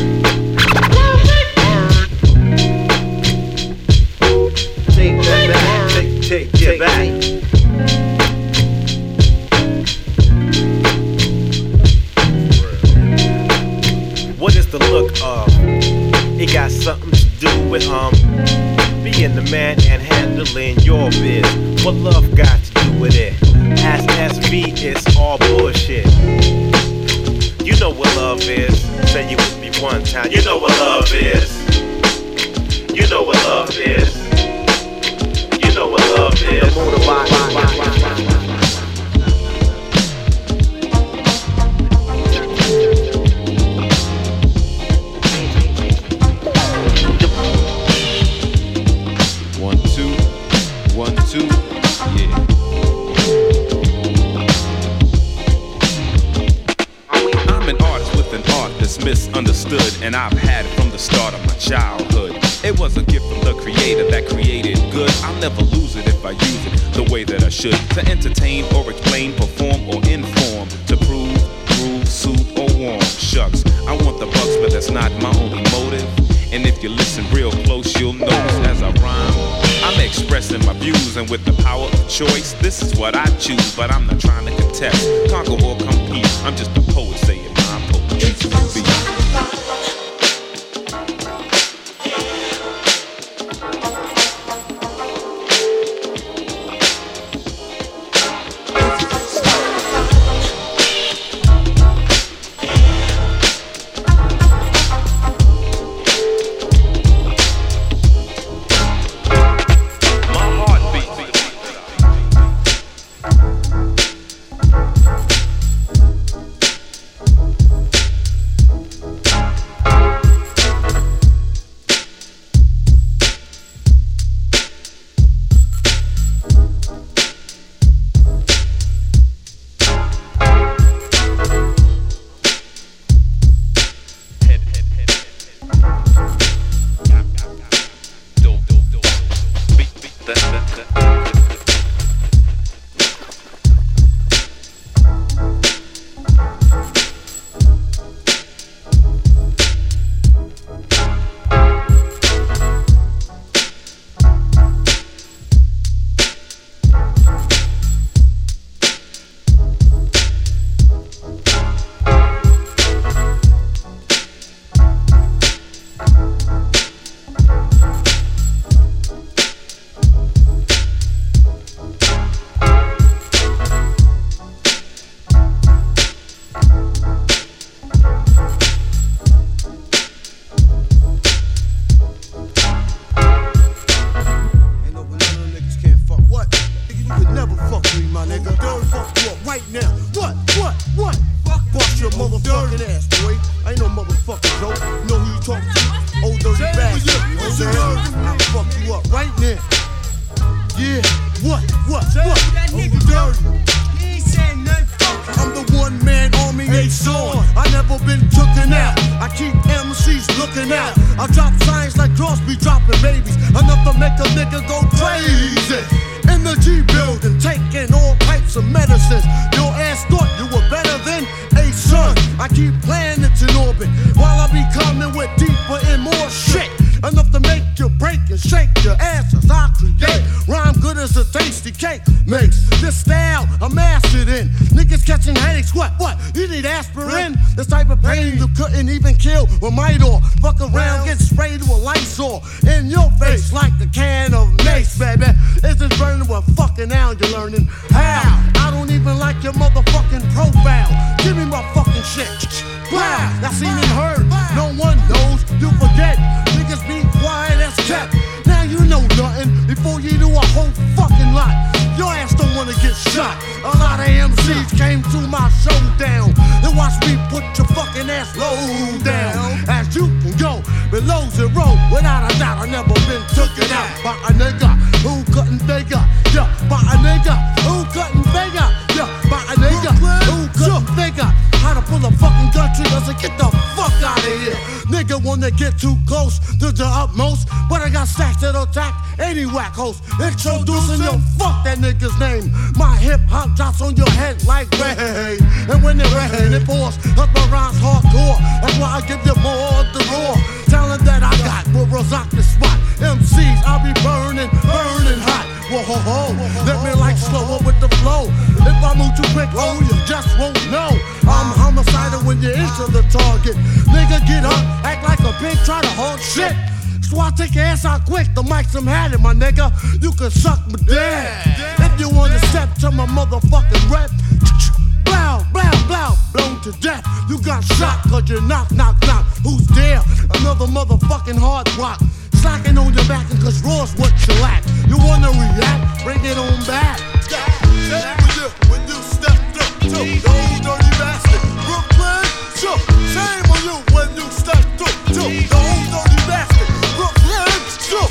Take that back. Take it back. What is the look of? It got something to do with being the man and handling your biz. What love got to do with it? Ask SV, it's all bullshit. You know what love is. Say it with me one time. You know what love is. You know what love is. You know what love is. Misunderstood, and I've had it from the start of my childhood. It was a gift from the creator that created good. I'll never lose it if I use it the way that I should. To entertain or explain, perform or inform. To prove, groove, soothe or warm. Shucks, I want the bucks, but that's not my only motive. And if you listen real close, you'll notice as I rhyme, I'm expressing my views, and with the power of choice, this is what I choose. But I'm not trying to contest, conquer or compete. I'm just a poet saying my poetry. I drop signs like Crosby dropping babies, enough to make a nigga go crazy. In the G building, taking all types of medicines. Your ass thought you were better migraine headaches, what? You need aspirin? This type of pain you couldn't even kill with Midor. Fuck around, get sprayed with Lysol in your face like a can of mace, baby. Is this burning with fucking now you're learning how? I don't even like your motherfucking profile. Give me my fucking shit. Wow, I seen and heard. No one knows, you forget. Niggas be quiet as kept. Now you know nothing before you do a whole fucking lot. Your ass don't wanna get shot. A lot of MCs came to my showdown and watch me put your fucking ass low down. As you can go below zero, without a doubt, I never been taken out by a nigga who couldn't figure. Yeah, by a nigga who couldn't figure. Yeah, by a nigga who couldn't figure how to pull a fucking gun trigger. So get the fuck out of here. Nigga wanna get too close to the utmost, but I got stacks that'll attack any whack host. Introducing your fuck that nigga's name. My hip hop drops on your head like rain, and when it rain, it pours up my rhymes hardcore. That's why I give you more of the raw talent that I got. Will rock the spot. MCs, I'll be burning hot. Whoa ho ho, let me like slower with the flow. If I move too quick, oh you just won't know. I'm homicidal when you're into the target. Nigga get up, act like a pig, try to hold shit. So I take your ass out quick, the mic's some had it, my nigga. You can suck my dick. If you wanna step to my motherfucking rep, blow, blown to death. You got shot cause you knock. Who's there? Another motherfucking hard rock. Slacking on your back and cause raw's what you lack. You wanna react? Bring it on back. When you step through, the old dirty bastard. Brooklyn, sure. Shame on you when you step through, the old dirty bastard. Brooklyn, sure.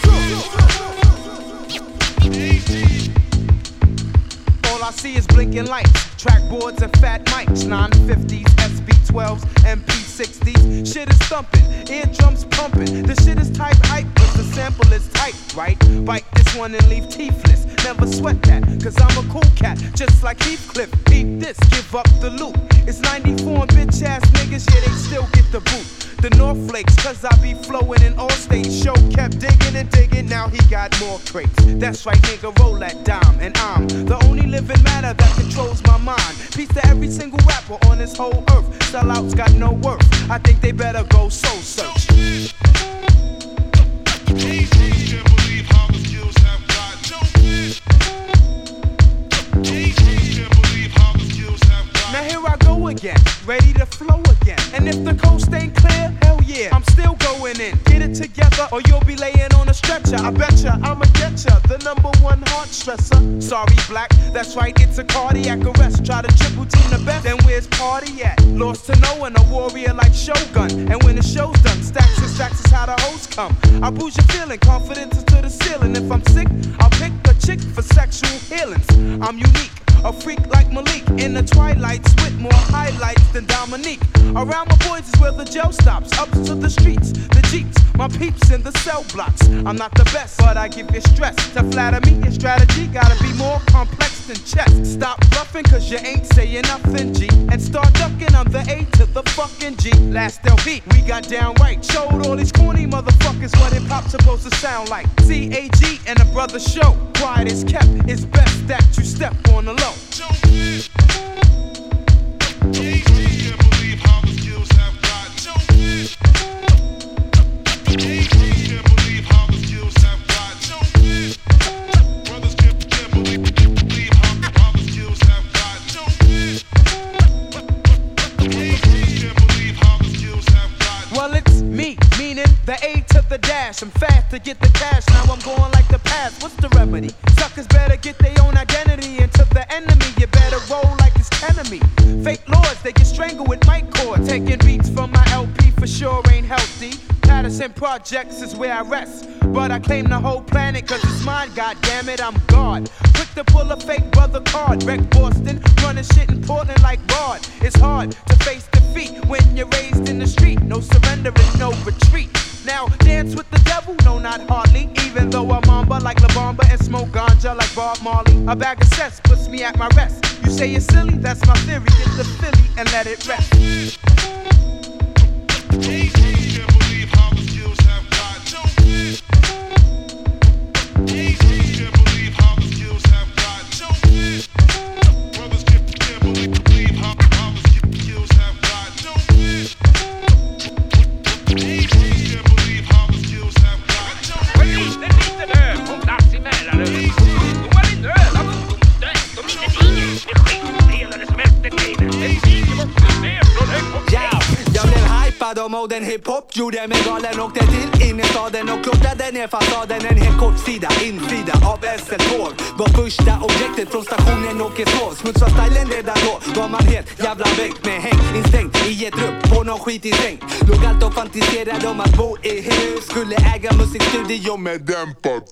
All I see is blinking lights, trackboards and fat mics, 950s, SB12s, MP60s. Shit is thumping, eardrums pumping. The shit is type hype, but the sample is tight, right? Bite this one and leave teethless. Never sweat that, cause I'm a cool cat, just like Heathcliff. Peep this, give up the loot. It's 94 and bitch ass niggas, yeah, they still get the boot. The North Flakes, cause I be flowing in all states. Show kept digging and digging, now he got more crates. That's right, nigga, roll that dime. And I'm the only living matter that controls my mind. Peace to every single rapper on this whole earth. Sellouts got no worth, I think they better go soul search. Now here I go again, ready to flow again. And if the coast ain't clear, hell yeah, I'm still going in. Get it together or you'll be laying on a stretcher. I betcha I'ma get ya, the #1 heart stressor. Sorry black, that's right, it's a cardiac arrest. Try to triple team the best, then where's party at? Lost to no one, a warrior like Shogun. And when the show's done, stacks and stacks is how the hoes come. I boost your feeling, confidence is to the ceiling. If I'm sick, I'll pick a chick for sexual healings. I'm unique, a freak like Malik. In the twilights with more highlights than Dominique. Around my boys is where the jail stops. Up to the streets, the jeeps, my peeps in the cell blocks. I'm not the best, but I give you stress. To flatter me, your strategy gotta be more complex than chess. Stop bluffing cause you ain't saying nothing, G. And start ducking, I'm the A to the fucking G. Last LP, we got down right. Showed all these corny motherfuckers what hip hop's supposed to sound like. CAG and a brother show. Quiet is kept, it's best that you step on the low. Well, it's me, meaning the A to the dash. I'm fast to get the cash, now I'm going like the past. What's the remedy? Suckers better get their own identity. And to the enemy, you better roll like it's enemy. Fake lords, they get strangled with mic cord. Taking beats from my LP for sure ain't healthy. Patterson Projects is where I rest. But I claim the whole planet cause it's mine, goddammit, I'm God. Quick to pull a fake brother card. Wreck Boston, running shit in Portland like Bard. It's hard to face defeat when you're raised in the street. No surrender and no retreat. Now dance with the devil, no not hardly. Even though I'm Mamba like La Bamba and smoke ganja like Bob Marley. A bag of cess puts me at my rest. You say you're silly, that's my theory. Get the Philly and let it rest. Rappade om modern hiphop, gjorde mig galen, åkte till innerstaden och klottrade ner fasaden. En helt kort sida, insida av SL-tåg. Var första objektet från stationen Åkeshov. Smutsade stylen redan då, var man helt jävla väck. Med häng, instängt i ett rum, på någon skit i säng. Låg allt och fantiserade om att bo i hus. Skulle äga musikstudio med dämpat.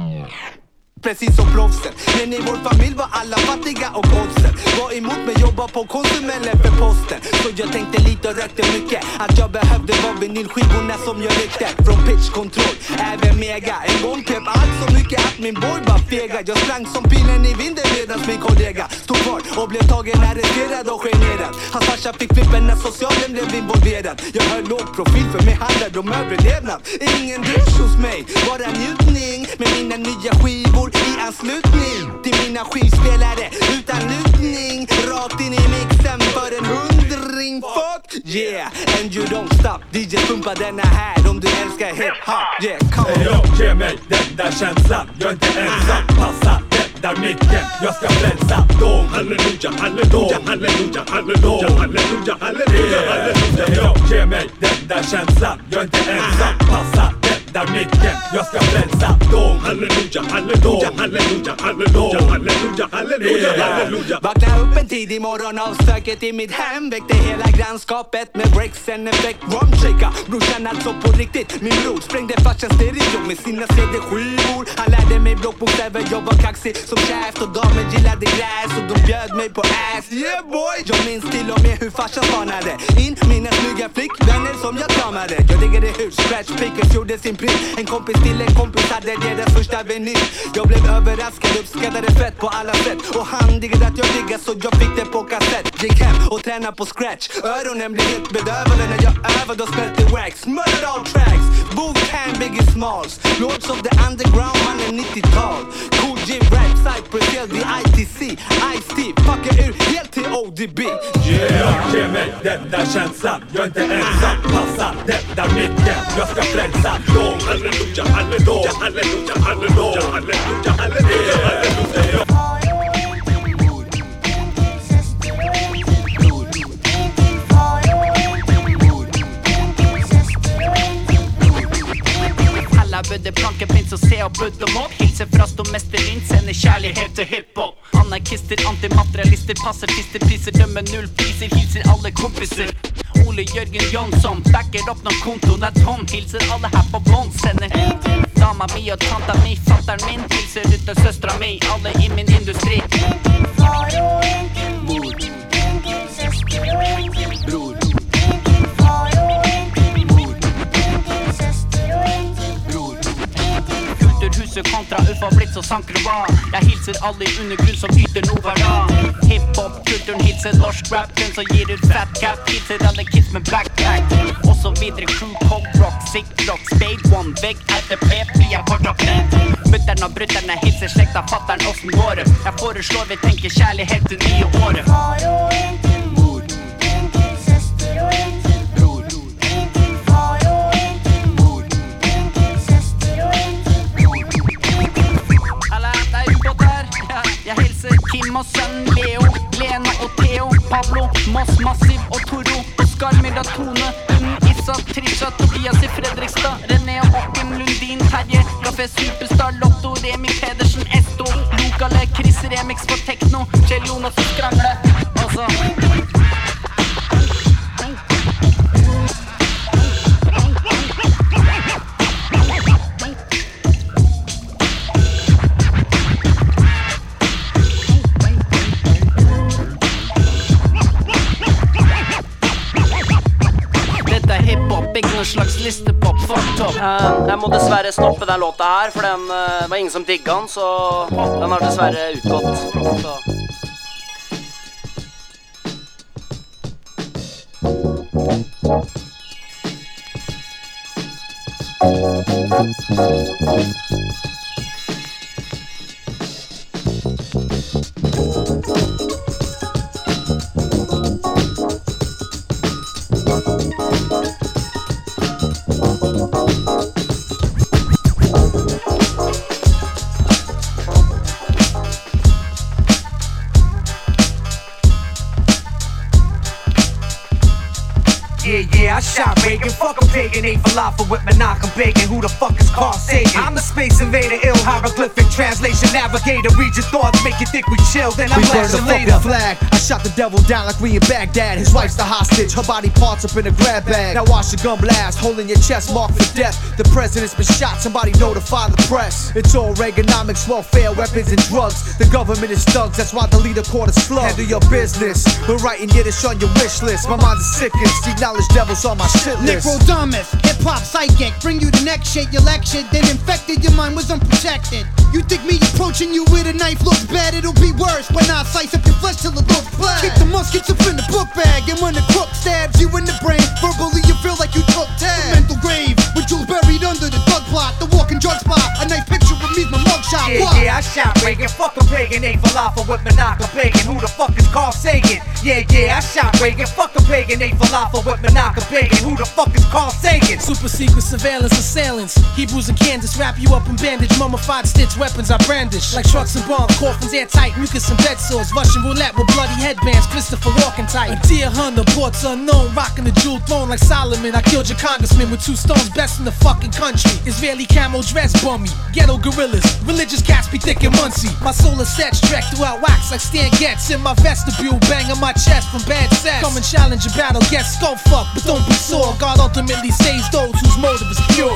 Precis som proffsen. Men i vår familj var alla fattiga och oddsen. Var emot mig, jobba på Konsum eller för posten. Så jag tänkte lite och rökte mycket. Att jag behövde vara vinylskivorna som jag ryckte. Från pitchkontroll, även mega. En gång pep allt så mycket att min boy var fega. Jag sprang som pilen i vinden medans min kollega stod kvar och blev tagen arresterad och generad. Hans farsa fick flippen när socialen blev involverad. Jag höll låg profil för mig handlade om överlevnad. Ingen dusch hos mig, bara njutning. Med mina nya skivor i anslutning till mina skivspelare utan lutning. Rakt in i mixen för en 100. Fuck yeah, and you don't stop. DJ pumpa denna här om du älskar hiphop. Yeah, come on. Hey yo, ge mig den där känslan. Jag är inte ensam, passa den där micken. Jag ska frälsa dem. Halleluja, halleluja, halleluja, halleluja, halleluja, halleluja, halleluja. Hey yo, ge mig den där känslan. Jag är inte ensam, passa där micken, jag ska frälsa dem. Halleluja, halleluja, halleluja, halleluja, halleluja, halleluja, halleluja. Vakna upp en tidig morgon av stöket i mitt hem. Väckte hela grannskapet med breaks en effekt. Rumshaka, brorsan alltså på riktigt. Min bror sprängde farsans stereo med sina CD-skivor. Han lärde mig blockbokstäver, jag var kaxig som käft. Och damen gillade gräs och de bjöd mig på ass. Yeah boy! Jag minns till och med hur farsan spanade in mina snygga flickvänner som jag kramade. Jag diggade hur Scratch Pickers gjorde sin. En kompis till en kompis hade deras första vinyl. Jag blev överraskad, uppskattade fett på alla sätt. Och han diggade att jag diggade så jag fick det på kassett. Gick hem och tränade på Scratch. Öronen blev helt bedövade när jag övade och smälte wax. Murdered all tracks, Wu-Tang, Biggie Smalls, Lords of the Underground, man är 90-tal. Cool G, Rap, Cypress Hill, The ITC, Ice-T, fuckar ur helt till ODB. Yeah, ge mig den där känslan. Jag är inte ensam, passa den där micken. Jag ska frälsa dem. Halleluja, halleluja, halleluja, halleluja, halleluja, halleluja, halleluja. Alla budde plankepins og se og brudd og mobb. Hilser fra stormesteren, sender kjærlighet til hiphop. Anarkister, antimaterialister, pasifister, priser dømmer null priser. Hilser alle kompiser. Ole Jørgen Jonsson backer opp når kontoen er tom. Hilser alle her på bånd, sender dama mi og tanta mi, fatteren min. Hilser ut av søstra mi, alle i min industri. Far og enkel mor, enkel søster og enkel bror. Far og enkel mor, enkel søster og enkel bror. Kulturhuset kontra Uffa Blitz og Sankrova. Jeg hilser alle i undergrunn som yter noe hver dag. Hip-hop-kulturen hilser norsk rap, den som gir ut fat cap. Hilser alle kids med backpack. Og så videre crew, cold rock, sick rock, spade one, vegg, RTP, vi er på rocken. Mutteren og brutterne hilser slekta, fatteren åssen går det. Jeg foreslår vi tenker kjærlighet til nye året. Far og enkel mor, enkel søster og enkel bror. Enkel far og enkel mor, enkel søster og enkel bror. Alla, det er ubåt her. Jeg hilser Kim og sønn Leo, Lena og Theo, Pablo, Moss, Massiv og Toro, Oskar, Milla, Tone, Issa, Trisha, Tobias i Fredrikstad, René og Håkim, Lundin, Terje, Café Superstar, Lotto, Remi Pedersen, Esto, Lokale, Chris Remix for Tekno, Kjell Jonas og Skrangle, altså. Ikke noen slags listepop, fucked. Jeg må dessverre stoppe den låta her, for den var ingen som digget den, så den har dessverre utgått. Så. Yeah, I shot Reagan. Fuck a pagan, ain't falafel with Menachem bacon. Who the fuck is Carl Sagan? I'm the space invader, ill hieroglyphic translation navigator. Read your thoughts, make you think we chill, then I blast you later. Flag. I shot the devil down like we in Baghdad. His wife's the hostage, her body parts up in a grab bag. Now watch the gun blast, holding your chest marked for death. The president's been shot, somebody notify the press. It's all Reaganomics, welfare, weapons and drugs. The government is thugs, that's why the leader caught us slow. Handle your business, we're writing Yiddish on your wish list. My mind is sickest, acknowledge devils on my shit list. Necrodamus, hip-hop psychic, bring you the next shit you lectured, then infected, your mind was unprotected. You think me approaching you with a knife looks bad, it'll be worse when I slice up your flesh till it looks black. Keep the muskets up in the book bag, and when the crook stabs you in the brain, verbally you feel like you took tab. Mental grave, with jewels buried under the drug plot, the walking drug spot, a nice picture of me's my mugshot. Yeah, I shot Reagan, fuck a pagan, ain't falafel with Menachem bacon. Who the fuck is Carl Sagan? Yeah, I shot Reagan, fuck a pagan, ain't falafel with Menachem bacon. Who the fuck is Carl Sagan? Super secret surveillance assailants, Hebrews and Kansas, wrap you up in bandage, mummified stitch weapons I brandish, like trucks and bombs, coffins airtight, mucus and bed sores, Russian roulette with bloody headbands, Christopher Walken type. A deer hunter, ports unknown, rocking the jewel throne like Solomon. I killed your congressman with 2 stones, best in the fucking country. Israeli camo dress bummy, ghetto gorillas, religious cats be thick and muncie. My solar set stretched throughout wax like Stan Getz in my vestibule, banging my chest from bad sex. Come and challenge a battle, get skull fucked, but don't be sore. God ultimately saves those whose motive is pure.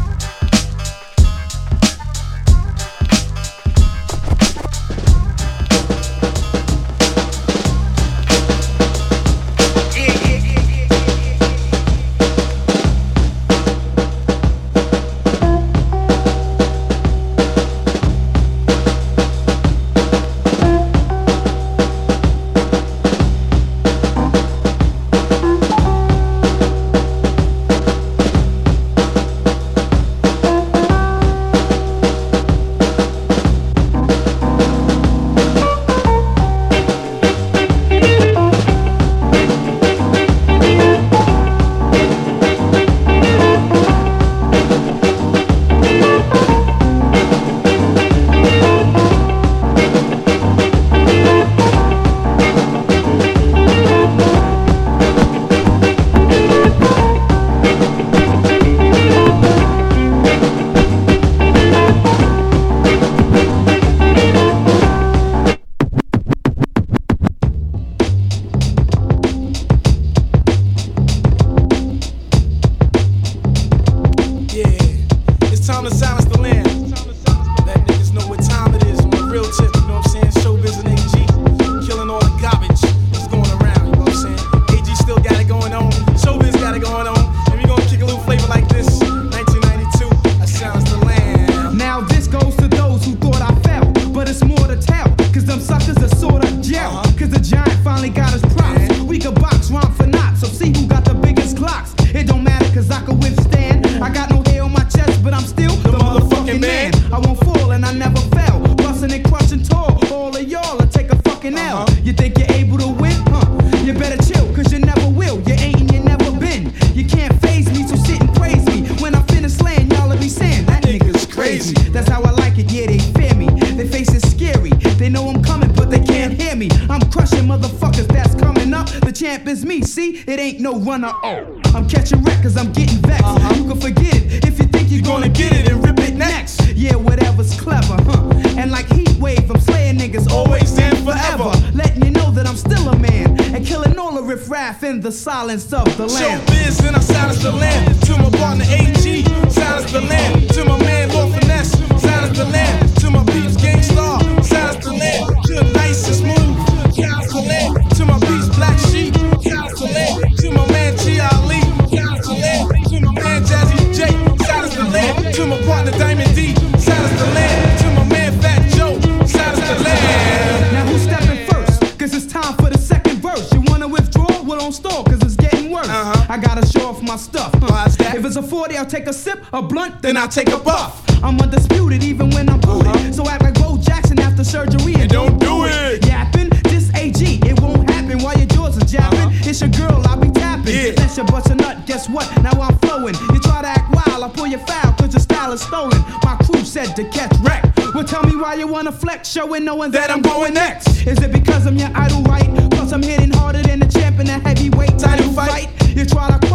I'm catching wreck cause I'm getting vexed. You can forget it if you think you're gonna get it and rip it next. Yeah, whatever's clever, And like heat wave, I'm slaying niggas always and forever. Letting you know that I'm still a man and killing all the riffraff in the silence of the land. Showbiz, then I silence the land. To my partner AG, silence the land. To my man Lord Finesse, silence the land. To my peeps Gang Star, silence the land. To the nice and smooth, silence the land. To my peeps Black Sheep, silence the land. To my man G Ali, silence the land. To my man Jazzy J, silence the land. To my partner Diamond D, silence the land. To my man Fat Joe, silence the land. Now who's stepping first? Cause it's time for the second verse. You wanna withdraw? Well, don't stall, cause it's getting worse. I gotta show off my stuff. If it's a 40, I'll take a sip, a blunt, then I'll take a puff. I'm undisputed even when I'm booted. So act like Bo Jackson after surgery and don't do it. Yapping, this AG, it won't happen while your jaws are jabbing. It's your girl, I'll be tapping. Unless you bust a nut, guess what? Now I'm flowing. You try to act wild, I'll pull your foul, cause your style is stolen. My crew said to catch wreck. Well, tell me why you wanna flex, showing knowing that I'm going next. Is it because I'm your idol, right? Plus I'm hitting harder than the champ in a heavyweight title fight? You try to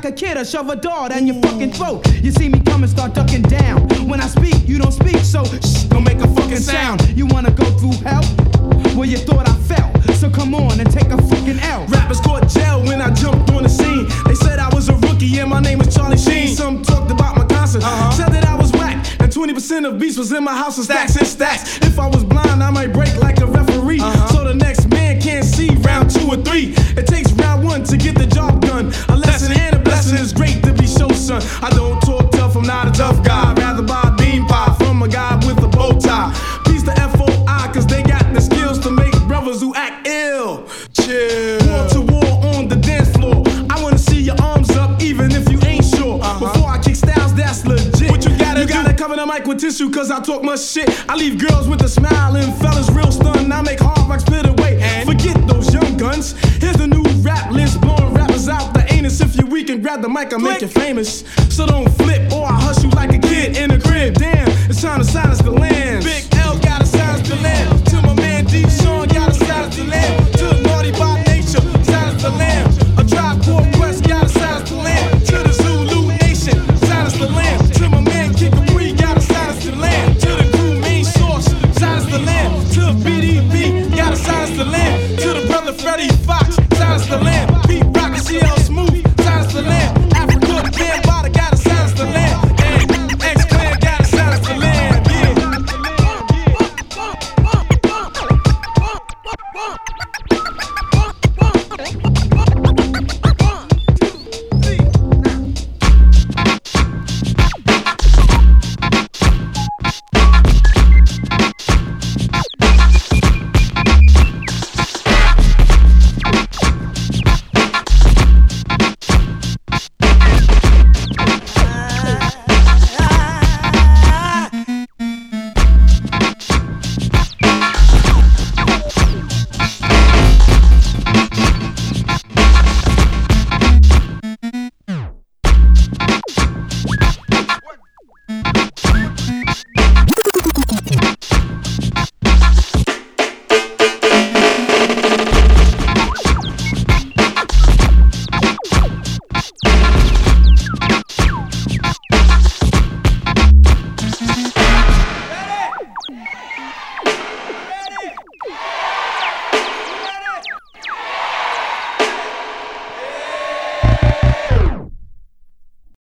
a kid or shove a dart down your fucking throat. You see me come and start ducking down. When I speak, you don't speak, so shh, don't make a fucking sound. You wanna go through hell? Well, you thought I fell, so come on and take a fucking L. Rappers caught jail when I jumped on the scene. They said I was a rookie and my name was Charlie Sheen. Some talked about my concert, said that I was whack, and 20% of beats was in my house in stacks and stacks. If I was blind, I might break like a referee. So the next man can't see round 2 or 3. It takes round 1 to get the job done. A lesson and a blessing is great to be shown, son. I don't talk tough, I'm not a tough guy. I'd rather buy a bean pie from a guy with a bow tie. Peace to FOI, cause they got the skills to make brothers who act ill. Chill. War to war on the dance floor. I wanna see your arms up, even if you ain't sure. Before I kick styles, that's legit. What you gotta cover the mic with tissue, cause I talk much shit. I leave girls with a smile and fellas real stunned. I make hard rock split away. Forget those young guns. Here's the new rap list, blowing rappers out the anus. If you're weak and grab the mic, I'll make you famous. So don't flip or I hush you like a kid in a crib. Damn, it's time to silence the land. Big L gotta silence the land. To my man D. Sean gotta silence the land. To the naughty by nature, silence the land. A Tribe Called Quest gotta silence the land. To the Zulu Nation, silence the land. To my man Kid Capri, gotta silence the land. To the crew main source, silence the land. To BDB, gotta silence the land. To the brother Freddie Fox,